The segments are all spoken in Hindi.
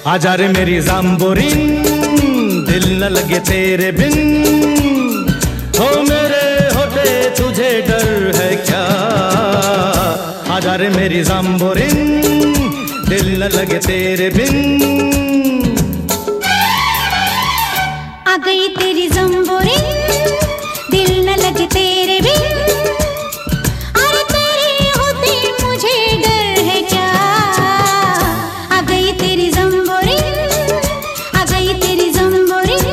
आजा रे मेरी ज़ाम्बोरिन, दिल न लगे तेरे बिन। हो मेरे होते तुझे डर है क्या? आजा रे मेरी ज़ाम्बोरिन, दिल न लगे तेरे बिन। आ गई तेरी ज़ाम्बोरिन, दिल न लगे तेरे बिन। अरे तेरे होते मुझे डर है क्या? आ गई तेरी ज़ाम्बोरिन, आ गई तेरी ज़ाम्बोरिन।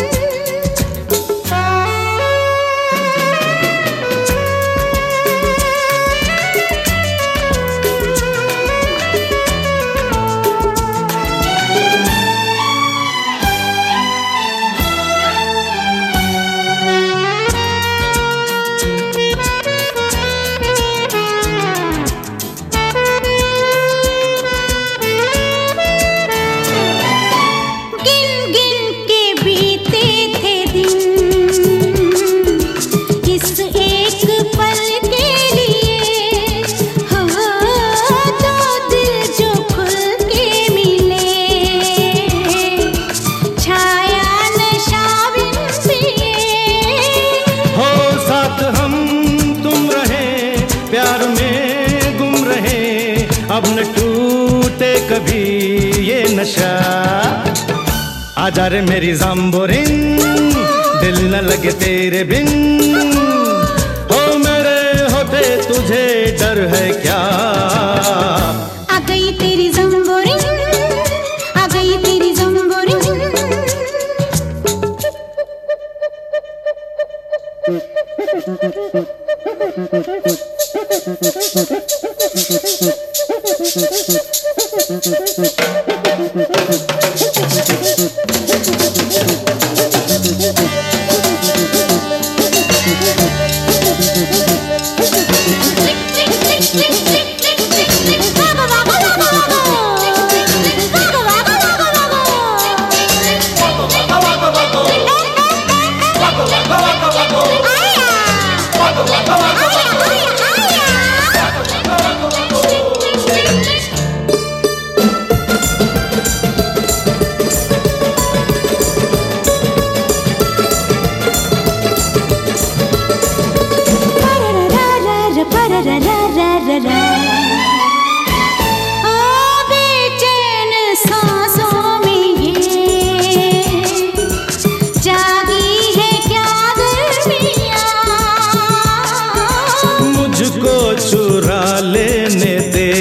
अब न टूटे कभी ये नशा। आजा रे मेरी ज़ाम्बोरिन, दिल न लगे तेरे बिन। हो मेरे होते तुझे डर है क्या? आ गई तेरी ज़ाम्बोरिन, आ गई तेरी ज़ाम्बोरिन। बेचैन सांसों में ये जागी है क्या गर्मियाँ? मुझको चुरा लेने दे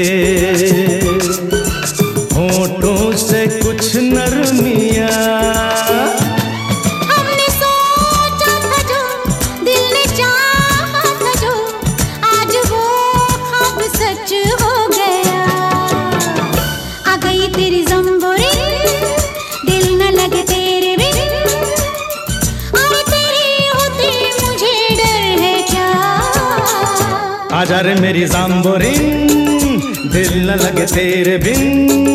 होठों से कुछ नरमियाँ। तेरी ज़ाम्बोरिन, दिल न लगे तेरे बिन। अरे तेरे होते मुझे डर है क्या? आजा रे मेरी ज़ाम्बोरिन, दिल न लगे तेरे बिन।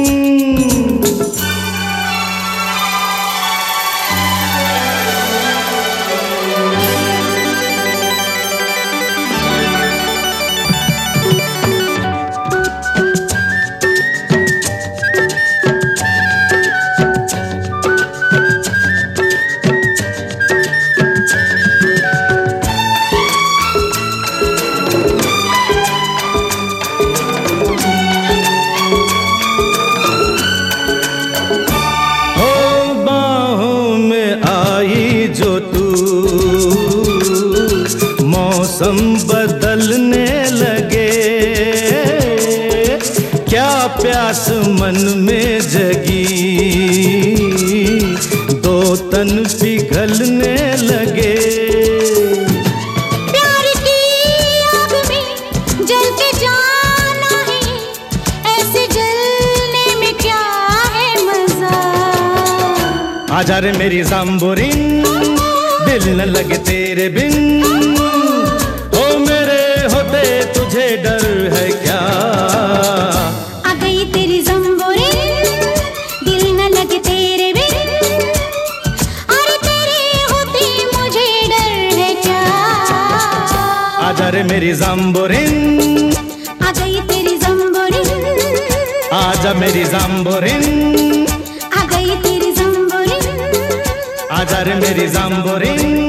जो तू मौसम बदलने लगे, क्या प्यास मन में जगी, दो तन पिघलने लगे। प्यार की आग में जल के जाना है, ऐसे जलने में क्या है मजा? आजा रे मेरी ज़ाम्बोरिन, दिल न लगे तेरे बिन। हो मेरे होते तुझे डर है क्या? आ गई तेरी ज़ाम्बोरिन, दिल न लगे तेरे बिन। अरे तेरे होते मुझे डर है क्या? आजा रे मेरी ज़ाम्बोरिन, आ गई तेरी ज़ाम्बोरिन। आजा मेरी ज़ाम्बोरिन। आजा रे मेरी जाम्बोरिन